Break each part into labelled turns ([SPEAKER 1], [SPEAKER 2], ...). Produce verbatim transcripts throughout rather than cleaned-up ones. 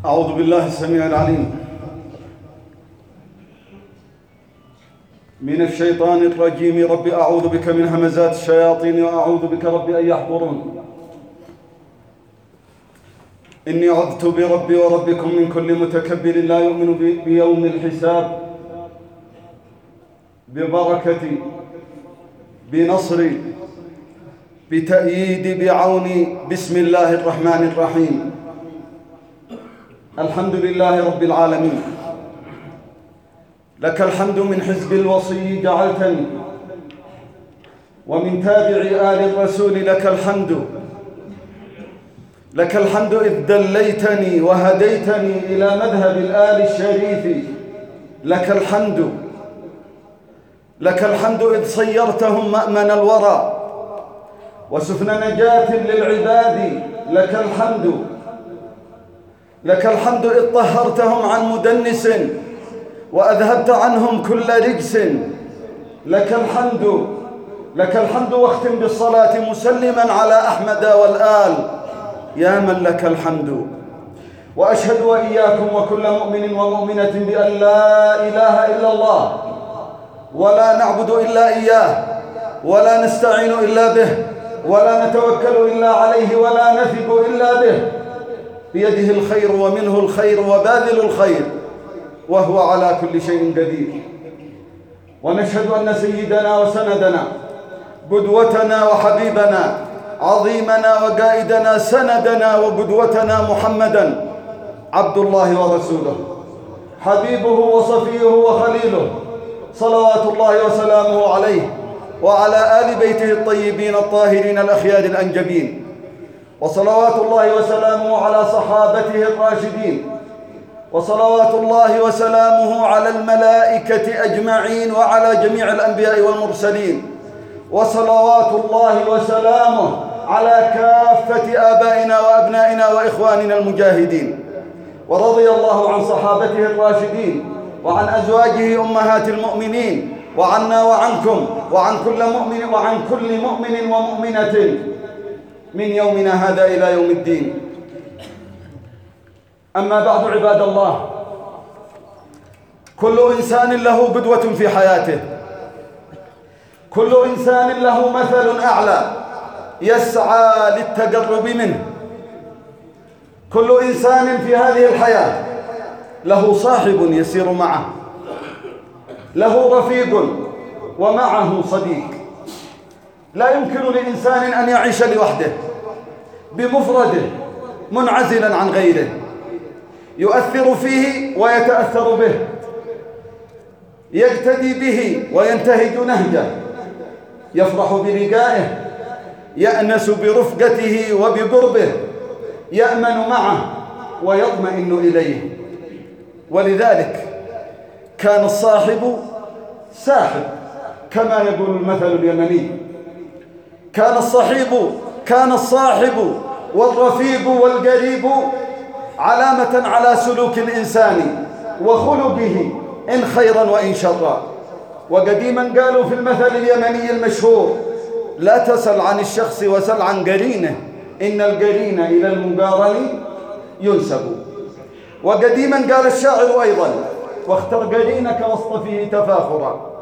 [SPEAKER 1] أعوذ بالله السميع العليم من الشيطان الرجيم. رب أعوذ بك من همزات الشياطين وأعوذ بك رب أن يحضرون. إني عذت بربي وربكم من كل متكبر لا يؤمن بيوم الحساب، ببركتي، بنصري، بتأييدي، بعوني، بسم الله الرحمن الرحيم. الحمد لله رب العالمين، لك الحمد من حزب الوصي جعلتني، ومن تابع آل الرسول لك الحمد. لك الحمد إذ دليتني وهديتني إلى مذهب الآل الشريف. لك الحمد لك الحمد إذ صيرتهم مأمن الورى وسفن نجاة للعباد. لك الحمد لك الحمد إذ طهرتهم عن مدنس وأذهبت عنهم كل رجس. لك الحمد لك الحمد واختم بالصلاة مسلما على أحمد والآل يا من لك الحمد. وأشهد وإياكم وكل مؤمن ومؤمنة بأن لا إله إلا الله، ولا نعبد إلا إياه، ولا نستعين إلا به، ولا نتوكل إلا عليه، ولا نثق إلا به. بيده الخير ومنه الخير وباذل الخير، وهو على كل شيء قدير. ونشهد أن سيدنا وسندنا قدوتنا وحبيبنا عظيمنا وقائدنا سندنا وقدوتنا محمدا عبد الله ورسوله، حبيبه وصفيه وخليله، صلوات الله وسلامه عليه وعلى آل بيته الطيبين الطاهرين الأخيار الأنجبين، وصلوات الله وسلامه على صحابته الراشدين، وصلوات الله وسلامه على الملائكة أجمعين وعلى جميع الأنبياء والمرسلين، وصلوات الله وسلامه على كافة آبائنا وأبنائنا وإخواننا المجاهدين. ورضي الله عن صحابته الراشدين وعن أزواجه أمهات المؤمنين وعنا وعنكم وعن كل مؤمن وعن كل مؤمن ومؤمنة من يومنا هذا إلى يوم الدين. أما بعد، عباد الله، كل إنسان له قدوة في حياته، كل إنسان له مثل أعلى يسعى للتقرب منه. كل إنسان في هذه الحياة له صاحب يسير معه، له رفيق ومعه صديق. لا يمكن لإنسان أن يعيش لوحده بمفرده منعزلا عن غيره، يؤثر فيه ويتأثر به، يقتدي به وينتهج نهجه، يفرح بلقائه، يأنس برفقته وبقربه، يأمن معه ويطمئن إليه. ولذلك كان الصاحب ساحب كما يقول المثل اليمني. كان الصحيب كان الصاحب والرفيق والقريب علامة على سلوك الإنسان وخلقه إن خيرا وإن شرا. وقديما قالوا في المثل اليمني المشهور: لا تسل عن الشخص وسل عن قرينه، إن القرين إلى المقارن ينسب. وقديما قال الشاعر أيضا: واختر قرينك واصطفيه تفاخرا.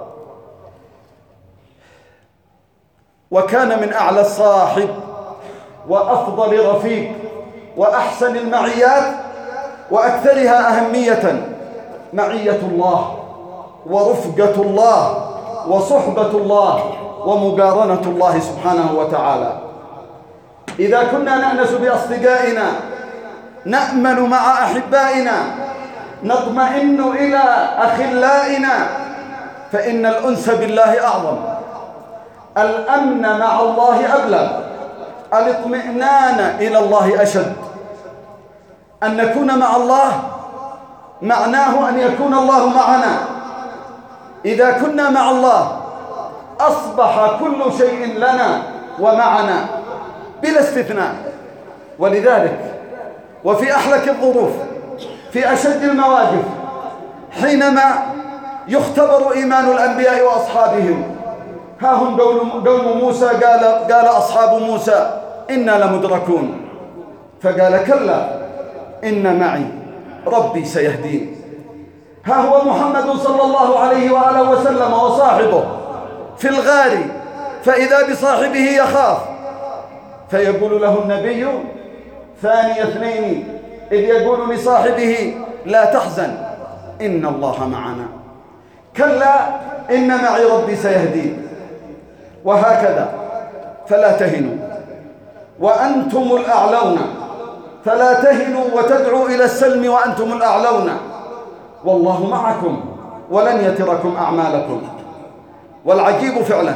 [SPEAKER 1] وكان من أعلى الصاحب وأفضل رفيق وأحسن المعيات وأكثرها أهمية معية الله ورفقة الله وصحبة الله ومقارنة الله سبحانه وتعالى. إذا كنا نأنس بأصدقائنا، نأمن مع أحبائنا، نطمئن إلى أخلائنا، فإن الأنس بالله أعظم، الأمن مع الله أبلغ، الاطمئنان إلى الله أشد. أن نكون مع الله معناه أن يكون الله معنا. إذا كنا مع الله أصبح كل شيء لنا ومعنا بلا استثناء. ولذلك وفي أحلك الظروف، في أشد المواقف، حينما يختبر إيمان الأنبياء وأصحابهم، ها هم قوم موسى، قال, قال أصحاب موسى: إنا لمدركون. فقال: كلا إن معي ربي سيهدين. ها هو محمد صلى الله عليه وآله وسلم وصاحبه في الغار، فإذا بصاحبه يخاف، فيقول له النبي ثاني اثنين إذ يقول لصاحبه لا تحزن إن الله معنا، كلا إن معي ربي سيهدين. وهكذا، فلا تهنوا وأنتم الأعلون، فلا تهنوا وتدعوا إلى السلم وأنتم الأعلون، والله معكم ولن يتركم أعمالكم. والعجيب فعلا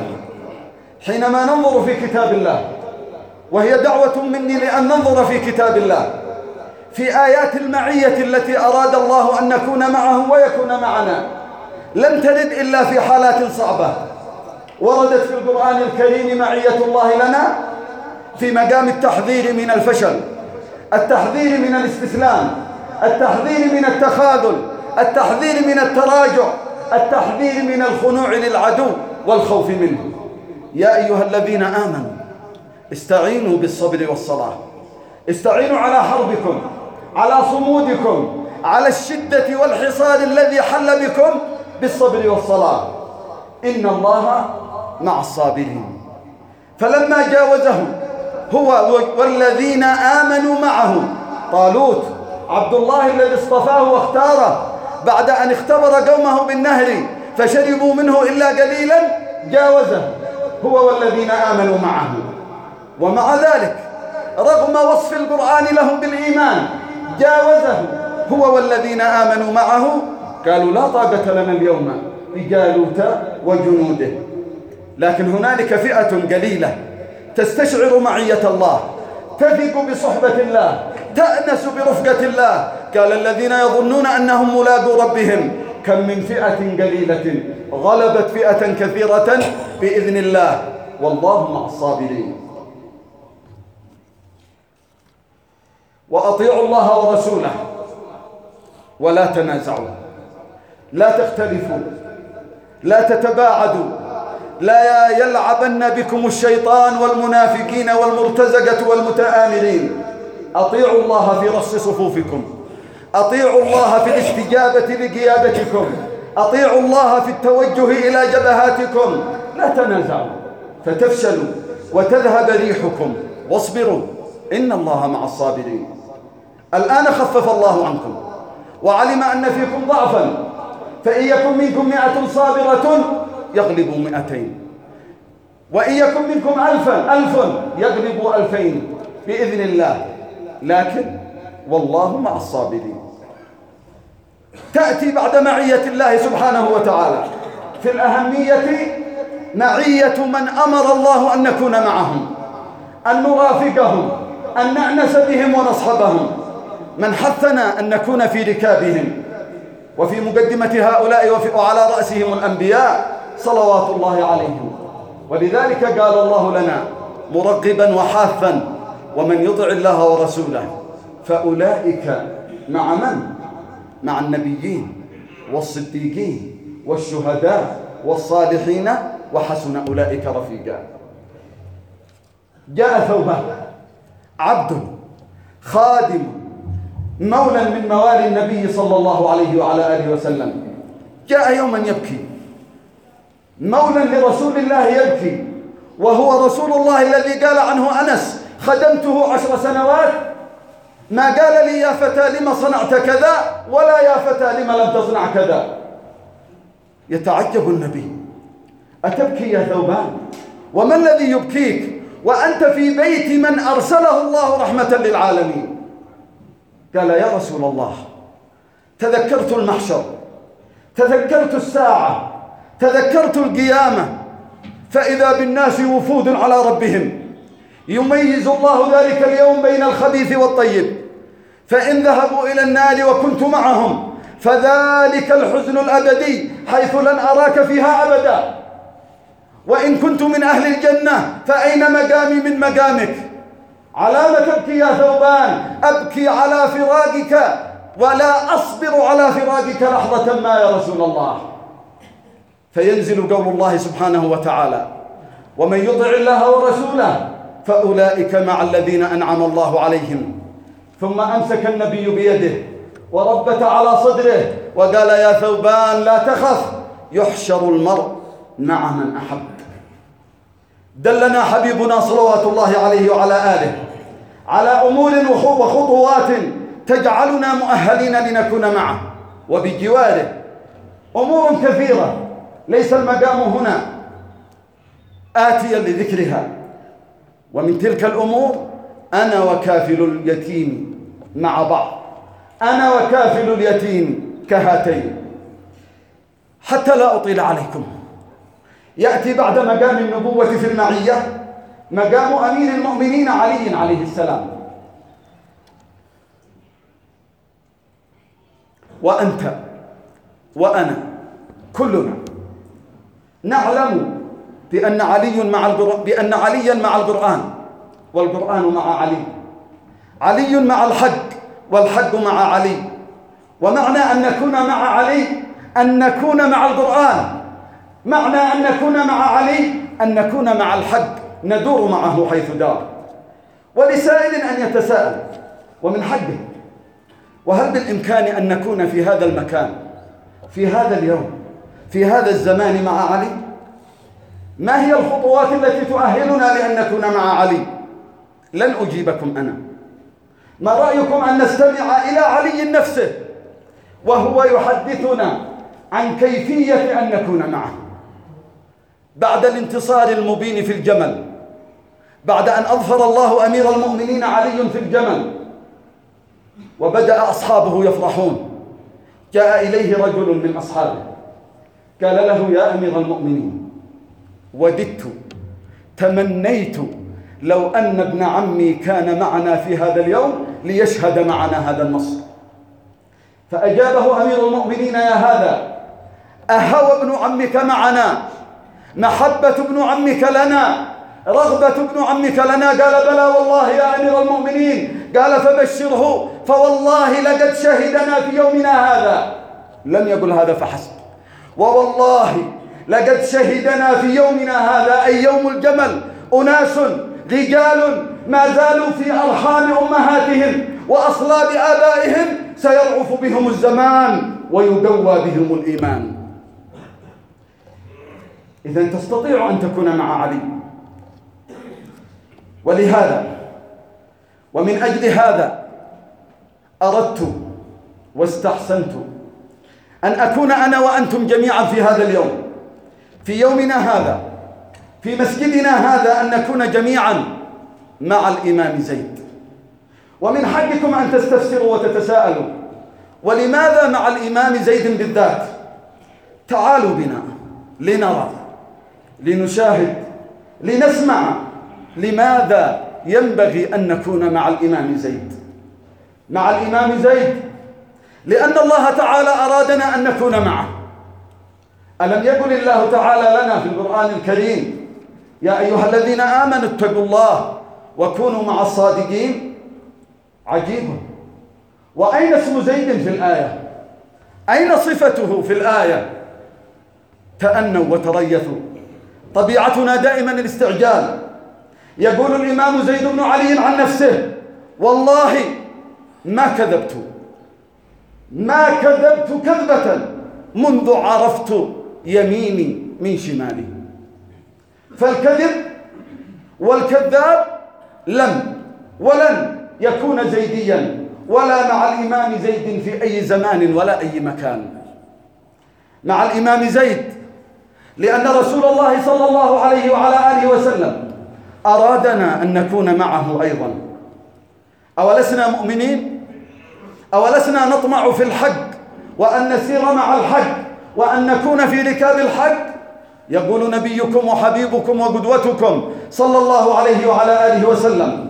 [SPEAKER 1] حينما ننظر في كتاب الله، وهي دعوة مني لأن ننظر في كتاب الله في آيات المعية التي أراد الله أن نكون معه ويكون معنا، لم ترد إلا في حالات صعبة. وردت في القرآن الكريم معية الله لنا في مقام التحذير من الفشل، التحذير من الاستسلام، التحذير من التخاذل، التحذير من التراجع، التحذير من الخنوع للعدو والخوف منه. يا أيها الذين آمنوا استعينوا بالصبر والصلاة، استعينوا على حربكم، على صمودكم، على الشدة والحصار الذي حل بكم بالصبر والصلاة، إن الله مع الصابرين. فلما جاوزه هو والذين آمنوا معه، طالوت عبد الله الذي اصطفاه واختاره بعد أن اختبر قومه بالنهر فشربوا منه إلا قليلا، جاوزه هو والذين آمنوا معه. ومع ذلك رغم وصف القرآن لهم بالإيمان جاوزه هو والذين آمنوا معه، قالوا لا طاقة لنا اليوم بجالوت وجنوده. لكن هنالك فئة قليلة تستشعر معية الله، تثق بصحبة الله، تأنس برفقة الله. قال الذين يظنون أنهم ملاقو ربهم كم من فئة قليلة غلبت فئة كثيرة بإذن الله والله مع الصابرين. وأطيعوا الله ورسوله ولا تنازعوا، لا تختلفوا، لا تتباعدوا، لا يلعبن بكم الشيطان والمنافقين والمرتزقة والمتآمرين. أطيعوا الله في رص صفوفكم، أطيعوا الله في الاستجابة لقيادتكم، أطيعوا الله في التوجه إلى جبهاتكم، لا تنازعوا فتفشلوا وتذهب ريحكم، واصبروا إن الله مع الصابرين. الآن خفف الله عنكم وعلم أن فيكم ضعفا، فإن يكن منكم مئة صابرة يغلبوا مئتين، وإن يكن منكم ألفا ألف يغلبوا ألفين بإذن الله، لكن والله مع الصابرين. تأتي بعد معية الله سبحانه وتعالى في الأهمية معية من أمر الله أن نكون معهم، أن نرافقهم، أن نأنس بهم ونصحبهم، من حثنا أن نكون في ركابهم. وفي مقدمة هؤلاء وعلى رأسهم الأنبياء صلوات الله عليهم. ولذلك قال الله لنا مرغبا وحاثا ومن يطع الله ورسوله فأولئك مع من؟ مع النبيين والصديقين والشهداء والصالحين وحسن أولئك رفيقا. جاء ثوبان عبد خادم مولا من موالي النبي صلى الله عليه وعلى آله وسلم، جاء يوما يبكي، مولا لرسول الله يبكي، وهو رسول الله الذي قال عنه أنس خدمته عشر سنوات ما قال لي يا فتى لما صنعت كذا ولا يا فتى لما لم تصنع كذا. يتعجب النبي، أتبكي يا ثوبان؟ وما الذي يبكيك وأنت في بيت من أرسله الله رحمة للعالمين؟ قال يا رسول الله تذكرت المحشر، تذكرت الساعة، تذكرت القيامة، فإذا بالناس وفود على ربهم، يميز الله ذلك اليوم بين الخبيث والطيب، فإن ذهبوا إلى النار وكنت معهم فذلك الحزن الأبدي حيث لن أراك فيها أبدا، وإن كنت من أهل الجنة فأين مقامي من مقامك؟ على ما تبكي يا ثوبان؟ أبكي على فراقك ولا أصبر على فراقك لحظة ما يا رسول الله. فينزل قول الله سبحانه وتعالى ومن يطع الله ورسوله فأولئك مع الذين أنعم الله عليهم. ثم أمسك النبي بيده وربت على صدره وقال: يا ثوبان لا تخف، يحشر المرء مع من أحب. دلنا حبيبنا صلوات الله عليه وعلى آله على أمور وخطوات تجعلنا مؤهلين لنكون معه وبجواره. أمور كثيرة ليس المقام هنا آتيا لذكرها، ومن تلك الأمور أنا وكافل اليتيم مع بعض، أنا وكافل اليتيم كهاتين. حتى لا أطيل عليكم، يأتي بعد مقام النبوة في المعية مقام أمير المؤمنين علي عليه السلام. وأنت وأنا كلنا نعلم بأن علي مع القرآن، بأن عليا مع القرآن والقرآن مع علي، علي مع الحق والحق مع علي. ومعنى أن نكون مع علي أن نكون مع القرآن، معنى أن نكون مع علي أن نكون مع الحق، ندور معه حيث دار. ولسائل أن يتساءل، ومن حقه: وهل بالإمكان أن نكون في هذا المكان في هذا اليوم في هذا الزمان مع علي؟ ما هي الخطوات التي تؤهلنا لأن نكون مع علي؟ لن أجيبكم أنا. ما رأيكم أن نستمع إلى علي نفسه وهو يحدثنا عن كيفية أن نكون معه بعد الانتصار المبين في الجمل، بعد أن أظهر الله أمير المؤمنين علي في الجمل وبدأ أصحابه يفرحون. جاء إليه رجل من أصحابه قال له: يا أمير المؤمنين، وددت تمنيت لو أن ابن عمي كان معنا في هذا اليوم ليشهد معنا هذا النصر. فأجابه أمير المؤمنين: يا هذا، أهوى ابن عمك معنا؟ محبة ابن عمك لنا؟ رغبة ابن عمك لنا؟ قال: بلى والله يا أمير المؤمنين. قال: فبشره، فوالله لقد شهدنا في يومنا هذا. لم يقل هذا فحسب، ووالله لقد شهدنا في يومنا هذا، أي يوم الجمل، أناس رجال ما زالوا في أرحام أمهاتهم وأصلاب آبائهم سيرعف بهم الزمان ويدوى بهم الإيمان. إذن تستطيع أن تكون مع علي. ولهذا ومن أجل هذا أردت واستحسنت أن أكون أنا وأنتم جميعا في هذا اليوم، في يومنا هذا، في مسجدنا هذا، أن نكون جميعا مع الإمام زيد. ومن حقكم أن تستفسروا وتتساءلوا: ولماذا مع الإمام زيد بالذات؟ تعالوا بنا لنرى، لنشاهد، لنسمع لماذا ينبغي أن نكون مع الإمام زيد. مع الإمام زيد لأن الله تعالى أرادنا أن نكون معه. ألم يقل الله تعالى لنا في القرآن الكريم: يا أيها الذين آمنوا اتقوا الله وكونوا مع الصادقين؟ عجيب. وأين اسم زيد في الآية؟ أين صفته في الآية؟ تأنوا وتريثوا. طبيعتنا دائما الاستعجال. يقول الإمام زيد بن علي عن نفسه: والله ما كذبت ما كذبت كذبة منذ عرفت يميني من شمالي. فالكذب والكذاب لم ولن يكون زيديا ولا مع الإمام زيد في أي زمان ولا أي مكان. مع الإمام زيد لأن رسول الله صلى الله عليه وعلى آله وسلم أرادنا أن نكون معه أيضا. أولسنا مؤمنين؟ أولسنا نطمع في الحق وأن نسير مع الحق وأن نكون في ركاب الحق؟ يقول نبيكم وحبيبكم وقدوتكم صلى الله عليه وعلى آله وسلم: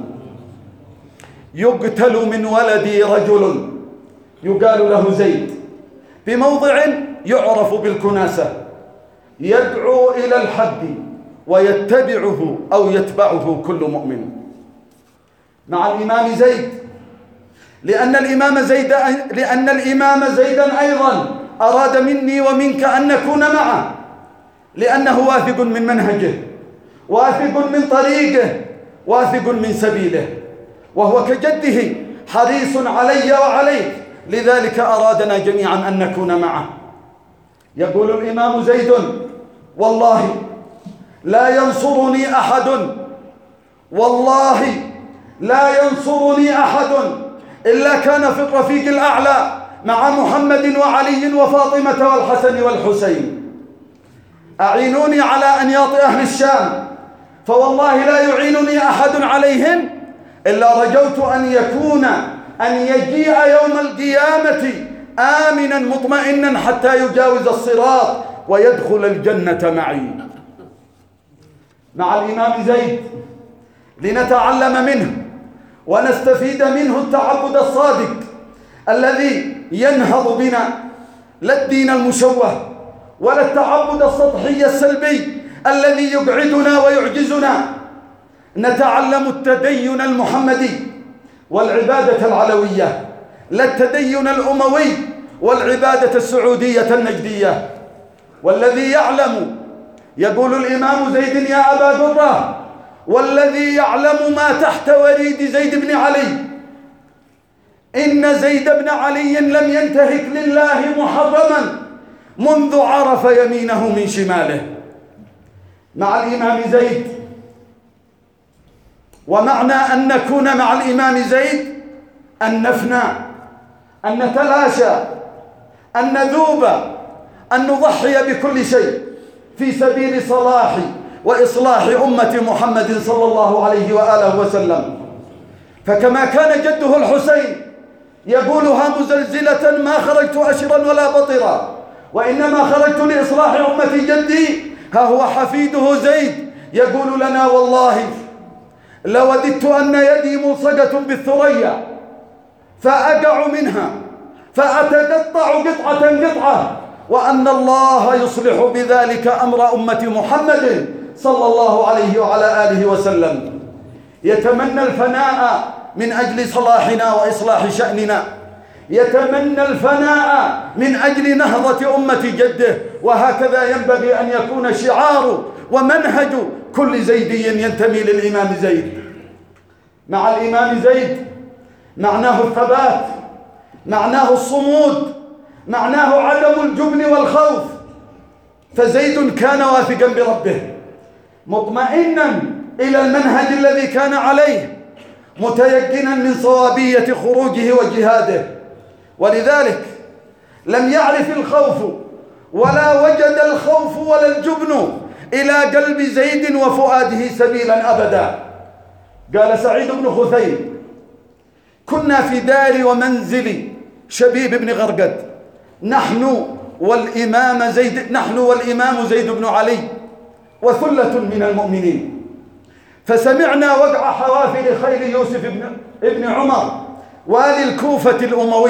[SPEAKER 1] يقتل من ولدي رجل يقال له زيد بموضع يعرف بالكناسة، يدعو إلى الحق ويتبعه أو يتبعه كل مؤمن. مع الإمام زيد لأن الإمام زيد لأن الإمام زيدا أيضا أراد مني ومنك أن نكون معه، لأنه واثق من منهجه، واثق من طريقه، واثق من سبيله، وهو كجده حريص علي وعليك لذلك أرادنا جميعا أن نكون معه. يقول الإمام زيد: والله لا ينصرني أحد، والله لا ينصرني أحد إلا كان في الرفيق الأعلى مع محمد وعلي وفاطمة والحسن والحسين. أعينوني على أنياط أهل الشام، فوالله لا يعينني أحد عليهم إلا رجوت أن يكون أن يجيء يوم القيامة آمنا مطمئنا حتى يجاوز الصراط ويدخل الجنة معي. مع الإمام زيد لنتعلم منه ونستفيد منه التعبد الصادق الذي ينهض بنا، لا الدين المشوه ولا التعبد السطحي السلبي الذي يقعدنا ويعجزنا. نتعلم التدين المحمدي والعبادة العلوية، لا التدين الأموي والعبادة السعودية النجدية. والذي يعلم، يقول الإمام زيد: يا أبا درة، والذي يعلم ما تحت وريد زيد بن علي، إن زيد بن علي لم ينتهك لله محرما منذ عرف يمينه من شماله. مع الإمام زيد، ومعنى أن نكون مع الإمام زيد أن نفنى، أن نتلاشى، أن نذوب، أن نضحي بكل شيء في سبيل صلاح وإصلاح أمة محمد صلى الله عليه وآله وسلم. فكما كان جده الحسين يقولها مزلزلة: ما خرجت أشرا ولا بطرا، وإنما خرجت لإصلاح أمة جدي، ها هو حفيده زيد يقول لنا: والله لوددت أن يدي ملصقة بالثريا فأقع منها فأتقطع قطعة قطعة، وأن الله يصلح بذلك أمر أمة محمد صلى الله عليه وعلى آله وسلم. يتمنى الفناء من أجل صلاحنا وإصلاح شأننا، يتمنى الفناء من أجل نهضة أمة جده، وهكذا ينبغي أن يكون شعار ومنهج كل زيدي ينتمي للإمام زيد. مع الإمام زيد معناه الثبات، معناه الصمود، معناه عدم الجبن والخوف. فزيد كان واثقا بربه، مطمئنا إلى المنهج الذي كان عليه، متيقنا من صوابية خروجه وجهاده، ولذلك لم يعرف الخوف ولا وجد الخوف ولا الجبن إلى قلب زيد وفؤاده سبيلا أبدا. قال سعيد بن خثيم: كنا في دار ومنزل شبيب بن غرقد، نحن والإمام زيد نحن والإمام زيد بن علي وثلة من المؤمنين، فسمعنا وقع حوافر خيل يوسف بن ابن عمر والي الكوفة الأموي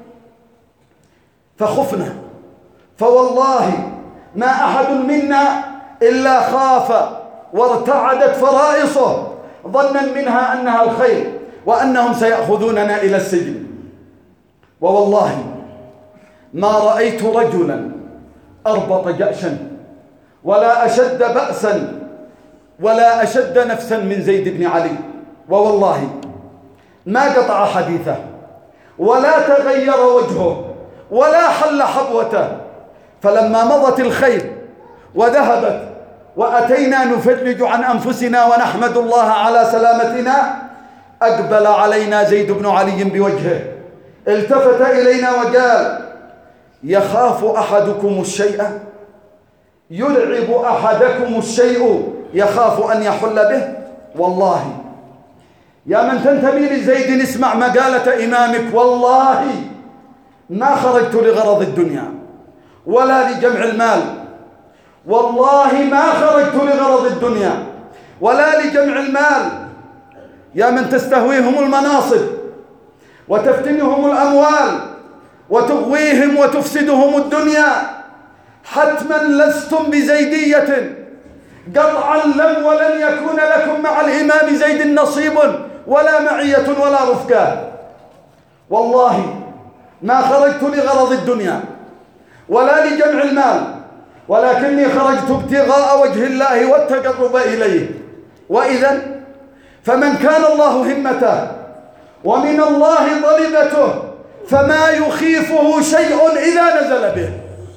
[SPEAKER 1] فخفنا، فوالله ما أحد منا إلا خاف وارتعدت فرائصه ظنا منها أنها الخير وأنهم سيأخذوننا إلى السجن. ووالله ما رأيت رجلا أربط جأشا ولا أشد بأسا ولا أشد نفسا من زيد بن علي، ووالله ما قطع حديثه ولا تغير وجهه ولا حل حبوته. فلما مضت الخير وذهبت وأتينا نفرج عن أنفسنا ونحمد الله على سلامتنا، أقبل علينا زيد بن علي بوجهه، التفت إلينا وقال: يخاف أحدكم الشيء، يرعب أحدكم الشيء يخاف أن يحل به. والله يا من تنتمي لزيد اسمع مقالة إمامك: والله ما خرجت لغرض الدنيا ولا لجمع المال، والله ما خرجت لغرض الدنيا ولا لجمع المال. يا من تستهويهم المناصب وتفتنهم الأموال وتغويهم وتفسدهم الدنيا، حتما لستم بزيدية قطعا، لم ولن يكون لكم مع الإمام زيد نصيب ولا معية ولا رفقة. والله ما خرجت لغرض الدنيا ولا لجمع المال، ولكني خرجت ابتغاء وجه الله والتقرب إليه. وإذا فمن كان الله همته ومن الله طلبته فما يخيفه شيء إذا نزل به.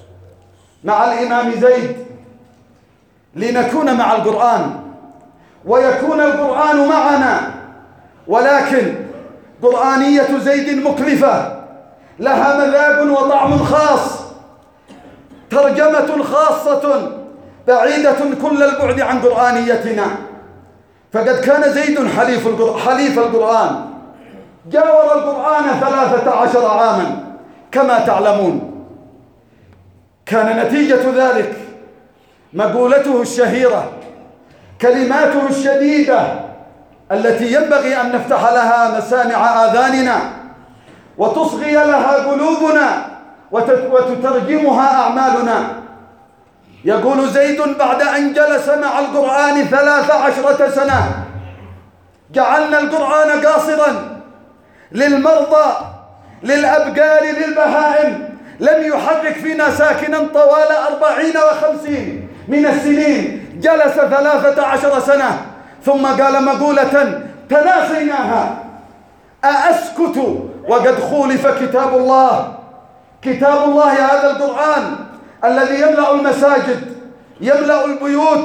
[SPEAKER 1] مع الإمام زيد لنكون مع القرآن ويكون القرآن معنا، ولكن قرآنية زيد مكلفة، لها مذاق وطعم خاص، ترجمة خاصة بعيدة كل البعد عن قرآنيتنا. فقد كان زيد حليف حليف القرآن، جاور القرآن ثلاثة عشر عاما كما تعلمون. كان نتيجة ذلك مقولته الشهيرة، كلماته الشديدة التي ينبغي أن نفتح لها مسامع آذاننا وتصغي لها قلوبنا وتترجمها أعمالنا. يقول زيد: بعد أن جلس مع القرآن ثلاث عشرة سنة جعلنا القرآن قاصرا للمرضى، للأبقار، للبهائم، لم يحرك فينا ساكنا طوال أربعين وخمسين من السنين، جلس ثلاثة عشر سنة ثم قال مقولة تناسيناها: أأسكت وقد خولف كتاب الله. كتاب الله هذا القرآن الذي يملأ المساجد، يملأ البيوت،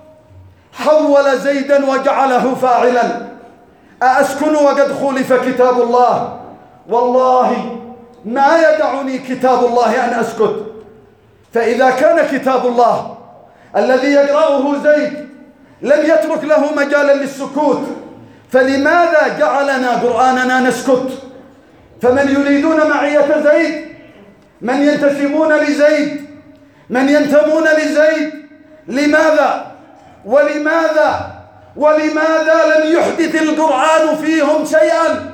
[SPEAKER 1] حول زيدا وجعله فاعلا. أأسكن وقد خولف كتاب الله؟ والله ما يدعني كتاب الله أن أسكت. فإذا كان كتاب الله الذي يقرأه زيد لم يترك له مجالا للسكوت، فلماذا جعلنا قرآننا نسكت؟ فمن يريدون معية زيد، من ينتسبون لزيد، من ينتمون لزيد، لماذا ولماذا ولماذا لم يحدث القرآن فيهم شيئا؟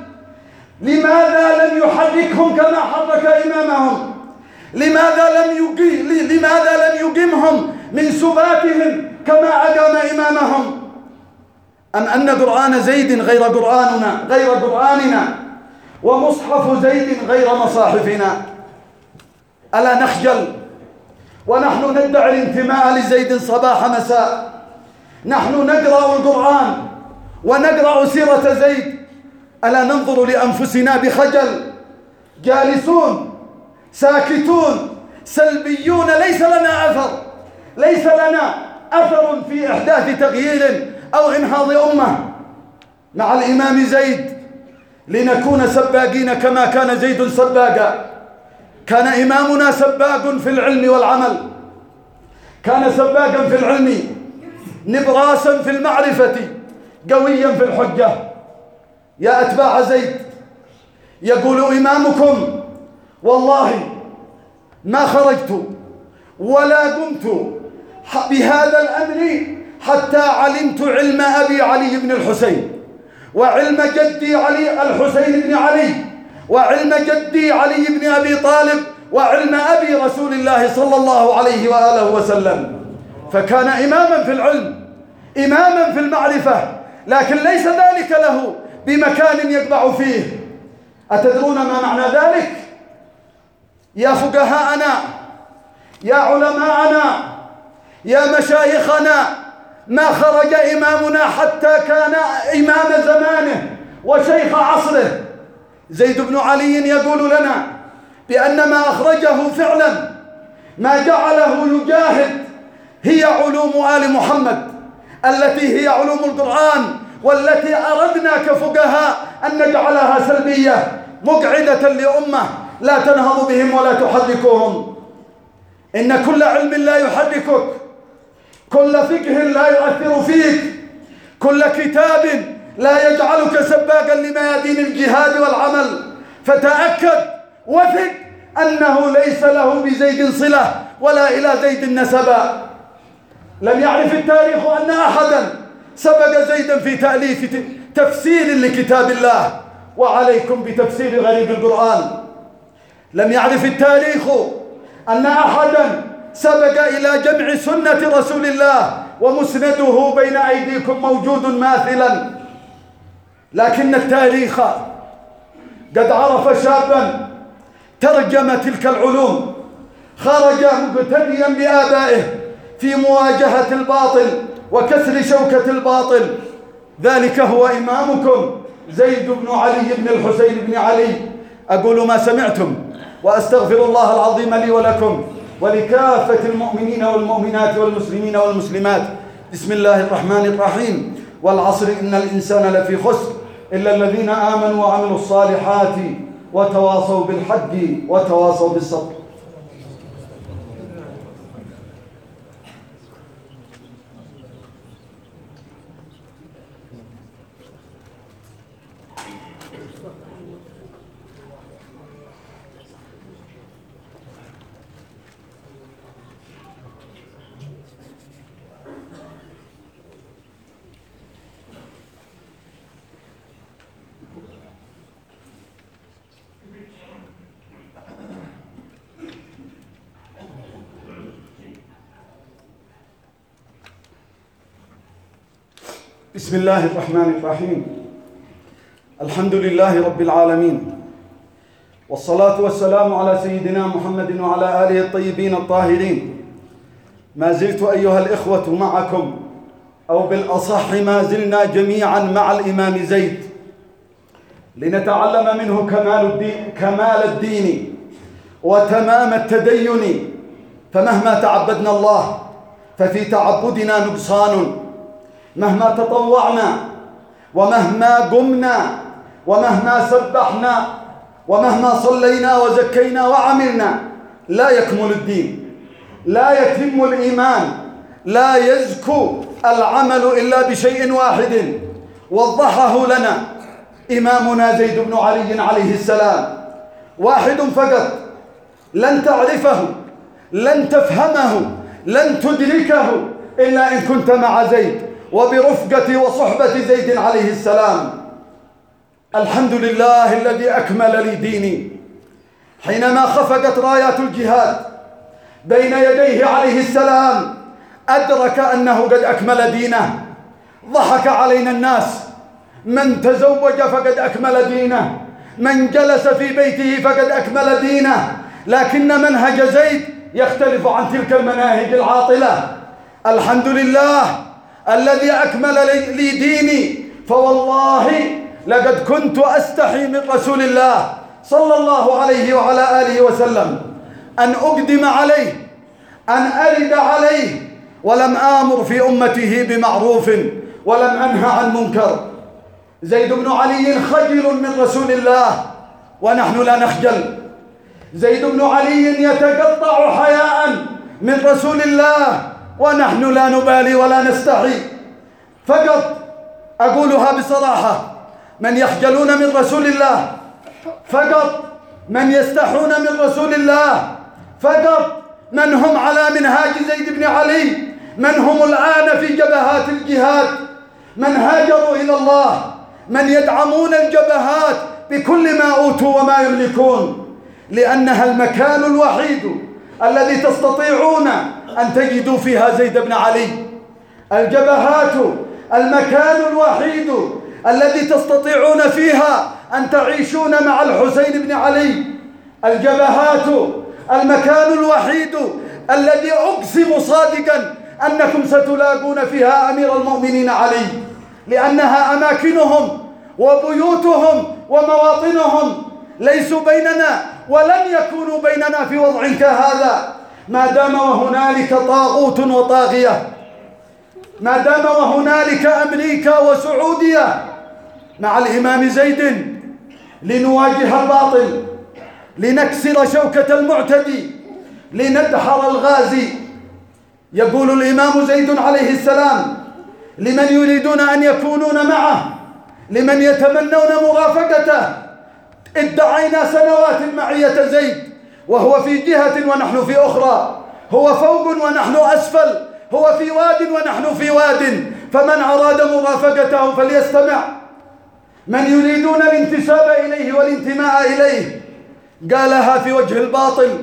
[SPEAKER 1] لماذا لم يحركهم كما حرك إمامهم؟ لماذا لم يقي... لماذا لم يقمهم من سباتهم كما أقام إمامهم؟ أم أن قرآن زيد غير قرآننا غير قرآننا ومصحف زيد غير مصاحفنا؟ ألا نخجل ونحن ندعي الانتماء لزيد صباح مساء؟ نحن نقرأ القرآن ونقرأ سيرة زيد، ألا ننظر لأنفسنا بخجل؟ جالسون ساكتون سلبيون، ليس لنا أثر، ليس لنا أثر في إحداث تغيير أو إنهاض أمة. مع الإمام زيد لنكون سباقين كما كان زيد سباقا. كان إمامنا سباق في العلم والعمل، كان سباقا في العلم، نبراسا في المعرفة، قويا في الحجة. يا أتباع زيد، يقول إمامكم: والله ما خرجت ولا قمت بهذا الأمر حتى علمت علم أبي علي بن الحسين، وعلم جدي علي الحسين بن علي، وعلم جدي علي بن أبي طالب، وعلم أبي رسول الله صلى الله عليه وآله وسلم. فكان إماما في العلم، إماما في المعرفة، لكن ليس ذلك له بمكان يقبع فيه. أتدرون ما معنى ذلك؟ يا فقهاءنا، يا علماءنا، يا مشايخنا، ما خرج إمامنا حتى كان إمام زمانه وشيخ عصره. زيد بن علي يقول لنا بأن ما أخرجه فعلا، ما جعله يجاهد، هي علوم آل محمد التي هي علوم القرآن، والتي أردنا كفقهاء أن نجعلها سلبية مقعدة لأمة لا تنهض بهم ولا تحركهم. إن كل علم لا يحركك، كل فقه لا يؤثر فيك، كل كتاب لا يجعلك سباقا لميادين الجهاد والعمل. فتأكد وثق أنه ليس له بزيد صلة ولا إلى زيد نسبا. لم يعرف التاريخ أن أحدا سبق زيدا في تأليف تفسير لكتاب الله، وعليكم بتفسير غريب القرآن. لم يعرف التاريخ أن أحدا سبق إلى جمع سنة رسول الله ومسنده بين أيديكم موجود ماثلا. لكن التاريخ قد عرف شابا ترجم تلك العلوم، خرج مقتديا بآبائه في مواجهة الباطل وكسر شوكة الباطل. ذلك هو إمامكم زيد بن علي بن الحسين بن علي أقول ما سمعتم وأستغفر الله العظيم لي ولكم ولكافة المؤمنين والمؤمنات والمسلمين والمسلمات. بسم الله الرحمن الرحيم. والعصر إن الإنسان لفي خسر إلا الذين آمنوا وعملوا الصالحات وتواصوا بالحق وتواصوا بالصبر. بسم الله الرحمن الرحيم. الحمد لله رب العالمين، والصلاة والسلام على سيدنا محمد وعلى آله الطيبين الطاهرين. ما زلت أيها الإخوة معكم، أو بالأصح ما زلنا جميعا مع الإمام زيد لنتعلم منه كمال الدين, كمال الدين وتمام التدين. فمهما تعبدنا الله ففي تعبدنا نقصان، مهما تطوعنا ومهما قمنا ومهما سبحنا ومهما صلينا وزكينا وعملنا لا يكمل الدين، لا يتم الإيمان، لا يزكو العمل إلا بشيء واحد وضحه لنا إمامنا زيد بن علي عليه السلام. واحد فقط لن تعرفه، لن تفهمه، لن تدركه إلا إن كنت مع زيد وبرفقة وصحبة زيد عليه السلام. الحمد لله الذي أكمل لي ديني. حينما خفقت رايات الجهاد بين يديه عليه السلام أدرك أنه قد أكمل دينه. ضحك علينا الناس، من تزوج فقد أكمل دينه، من جلس في بيته فقد أكمل دينه، لكن منهج زيد يختلف عن تلك المناهج العاطلة. الحمد لله الذي أكمل لي ديني، فوالله لقد كنت أستحي من رسول الله صلى الله عليه وعلى آله وسلم أن أقدم عليه، أن أرد عليه، ولم آمر في أمته بمعروف ولم أنهى عن منكر. زيد بن علي خجل من رسول الله ونحن لا نخجل. زيد بن علي يتقطع حياء من رسول الله ونحن لا نبالي ولا نستحي. فقط أقولها بصراحة، من يخجلون من رسول الله، فقط من يستحون من رسول الله، فقط من هم على منهاج زيد بن علي، من هم الآن في جبهات الجهاد، من هاجروا إلى الله، من يدعمون الجبهات بكل ما أوتوا وما يملكون، لأنها المكان الوحيد الذي تستطيعون أن تجدوا فيها زيد بن علي. الجبهات المكان الوحيد الذي تستطيعون فيها أن تعيشون مع الحسين بن علي. الجبهات المكان الوحيد الذي أقسم صادقا أنكم ستلاقون فيها أمير المؤمنين علي، لأنها أماكنهم وبيوتهم ومواطنهم. ليسوا بيننا ولن يكونوا بيننا في وضع كهذا ما دام وهنالك طاغوت وطاغية، ما دام وهنالك أمريكا وسعودية مع الإمام زيد لنواجه الباطل، لنكسر شوكة المعتدي، لندحر الغازي. يقول الإمام زيد عليه السلام لمن يريدون أن يكونون معه، لمن يتمنون مرافقته: ادعينا سنوات معية زيد وهو في جهة ونحن في أخرى، هو فوق ونحن أسفل، هو في واد ونحن في واد، فمن أراد مرافقته فليستمع. من يريدون الانتساب إليه والانتماء إليه قالها في وجه الباطل: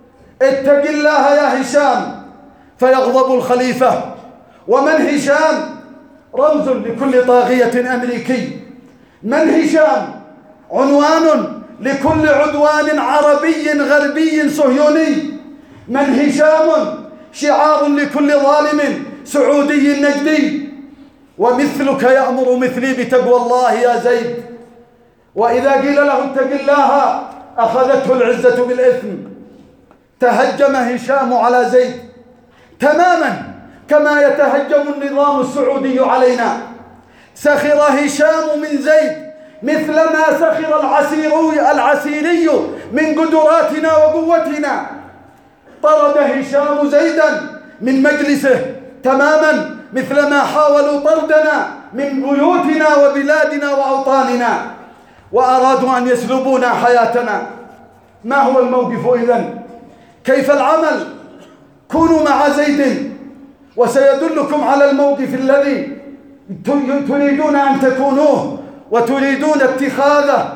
[SPEAKER 1] اتق الله يا هشام فيغضب الخليفة. ومن هشام رمز لكل طاغية أمريكي، من هشام عنوان لكل عدوان عربي غربي صهيوني، من هشام شعار لكل ظالم سعودي نجدي. ومثلك يأمر مثلي بتقوى الله يا زيد. وإذا قيل له اتق الله أخذته العزة بالإثم. تهجم هشام على زيد تماما كما يتهجم النظام السعودي علينا. سخر هشام من زيد مثل ما سخر العسيري العسيري من قدراتنا وقوتنا. طرد هشام زيدا من مجلسه تماما مثل ما حاولوا طردنا من بيوتنا وبلادنا وأوطاننا، وأرادوا أن يسلبونا حياتنا. ما هو الموقف إذن؟ كيف العمل؟ كونوا مع زيد، وسيدلكم على الموقف الذي تريدون أن تكونوه وتريدون اتخاذه.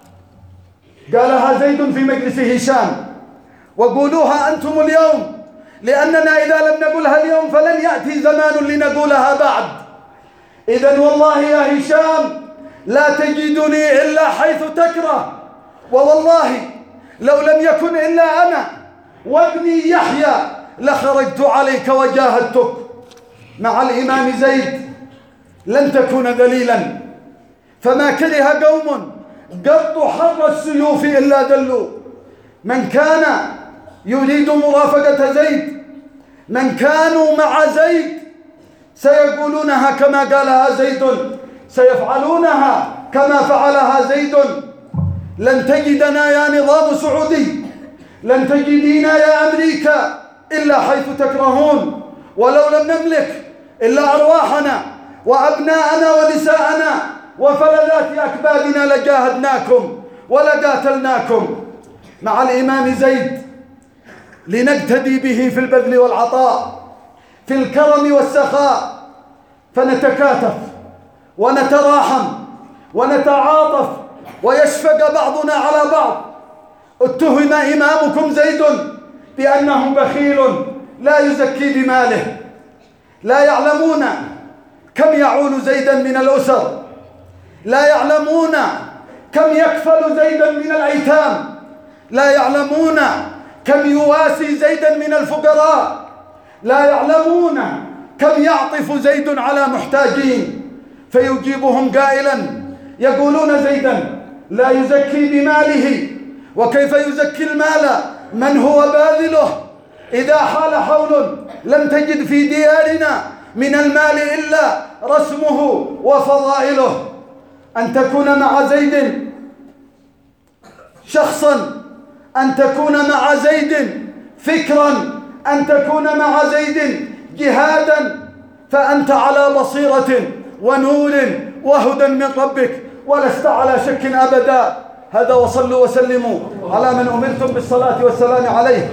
[SPEAKER 1] قالها زيد في مجلس هشام، وقولوها أنتم اليوم، لأننا إذا لم نقولها اليوم فلن يأتي زمان لنقولها بعد. إذن والله يا هشام لا تجدني إلا حيث تكره، ووالله لو لم يكن إلا أنا وابني يحيى لخرجت عليك وجاهدتك. مع الإمام زيد لن تكون ذليلا، فما كره قوم قط حر السيوف إلا دلوا. من كان يريد مرافقة زيد، من كانوا مع زيد سيقولونها كما قالها زيد، سيفعلونها كما فعلها زيد. لن تجدنا يا نظام سعودي، لن تجدينا يا أمريكا إلا حيث تكرهون. ولو لم نملك إلا أرواحنا وأبناءنا ونساءنا وفلذات أكبادنا لجاهدناكم ولقاتلناكم. مع الإمام زيد لنقتدي به في البذل والعطاء، في الكرم والسخاء، فنتكاتف ونتراحم ونتعاطف ويشفق بعضنا على بعض. اتهم إمامكم زيد بأنه بخيل لا يزكي بماله. لا يعلمون كم يعول زيدا من الأسر، لا يعلمون كم يكفل زيدا من الأيتام، لا يعلمون كم يواسي زيدا من الفقراء، لا يعلمون كم يعطف زيد على محتاجين. فيجيبهم قائلا يقولون زيدا لا يزكي بماله، وكيف يزكي المال من هو باذله؟ إذا حال حول لم تجد في ديارنا من المال إلا رسمه وفضائله. أن تكون مع زيد شخصا، أن تكون مع زيد فكرا، أن تكون مع زيد جهادا، فأنت على بصيرة ونور وهدى من ربك ولست على شك أبدا. هذا وصلوا وسلموا على من أمرتم بالصلاة والسلام عليه.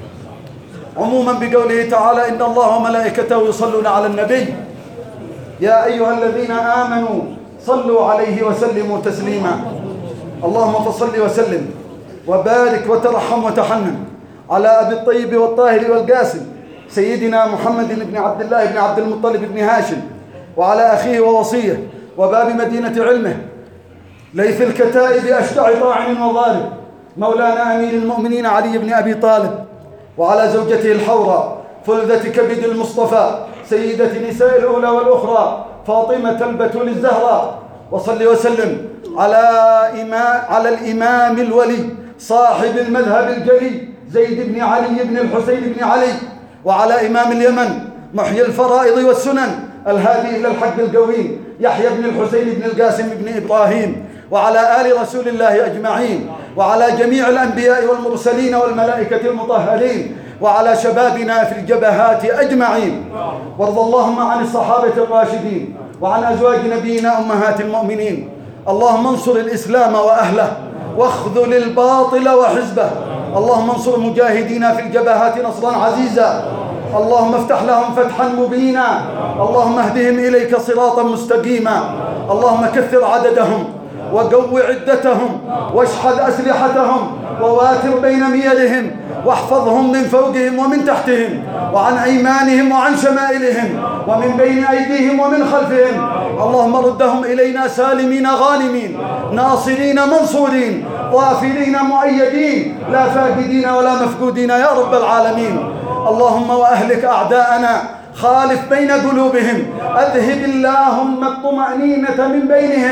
[SPEAKER 1] عموما بقوله تعالى إن الله وملائكته يصلون على النبي يا أيها الذين آمنوا صلوا عليه وسلموا تسليما. اللهم فصل وسلم وبارك وترحم وتحنن على أبي الطيب والطاهر والقاسم سيدنا محمد بن عبد الله بن عبد المطلب بن هاشم، وعلى أخيه ووصيه وباب مدينة علمه ليث الكتائب أشجع طاعن وضارب مولانا أمير المؤمنين علي بن أبي طالب، وعلى زوجته الحوراء فلذة كبد المصطفى سيدة نساء الأولى والأخرى فاطمة البتول الزهراء. وصل وسلم على إمام على الإمام الولي صاحب المذهب الجلي زيد بن علي بن الحسين بن علي، وعلى إمام اليمن محيي الفرائض والسنن الهادي إلى الحق القويم يحيى بن الحسين بن القاسم بن إبراهيم، وعلى آل رسول الله أجمعين، وعلى جميع الأنبياء والمرسلين والملائكة المطهرين، وعلى شبابنا في الجبهات أجمعين. وارض اللهم عن الصحابة الراشدين وعن أزواج نبينا أمهات المؤمنين. اللهم انصر الإسلام وأهله واخذل الباطل وحزبه. اللهم انصر مجاهدينا في الجبهات نصرا عزيزا. اللهم افتح لهم فتحا مبينا. اللهم اهدهم إليك صراطا مستقيما. اللهم كثر عددهم وقو عدتهم واشحذ أسلحتهم وواتر بين ميلهم واحفظهم من فوقهم ومن تحتهم وعن أيمانهم وعن شمائلهم ومن بين أيديهم ومن خلفهم. اللهم ردهم إلينا سالمين غانمين ناصرين منصورين ظافرين مؤيدين لا فاقدين ولا مفقودين يا رب العالمين. اللهم وأهلك أعداءنا خالف بين قلوبهم، أذهب اللهم الطمأنينة من بينهم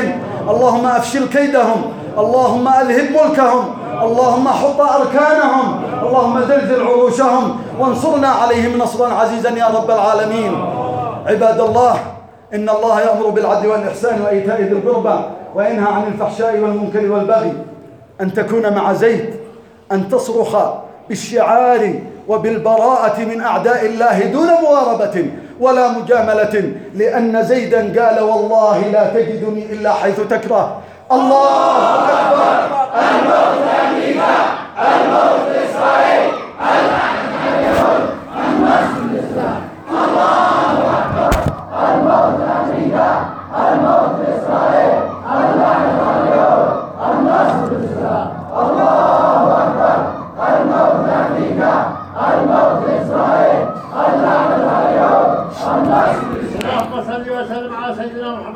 [SPEAKER 1] اللهم أفشل كيدهم، اللهم ألهب ملكهم، اللهم حط أركانهم، اللهم زلزل عروشهم وانصرنا عليهم نصرا عزيزا يا رب العالمين. عباد الله، إن الله يأمر بالعدل والإحسان وإيتاء ذي القربى وينهى عن الفحشاء والمنكر والبغي. أن تكون مع زيد، أن تصرخ بالشعار وبالبراءة من أعداء الله دون مواربة ولا مجاملة، لأن زيدا قال والله لا تجدني إلا حيث تكره. الله أكبر. الموت أمريكا، الموت إسرائيل، اللعنة اليهود، النصر الإسلام. الله أكبر. الموت أمريكا، الموت إسرائيل، اللعنة اليهود، النصر الإسلام. الله أكبر. الموت أمريكا، الموت إسرائيل، اللعنة اليهود، النصر الإسلام. اللهم صل وسلم على سيدنا محمد.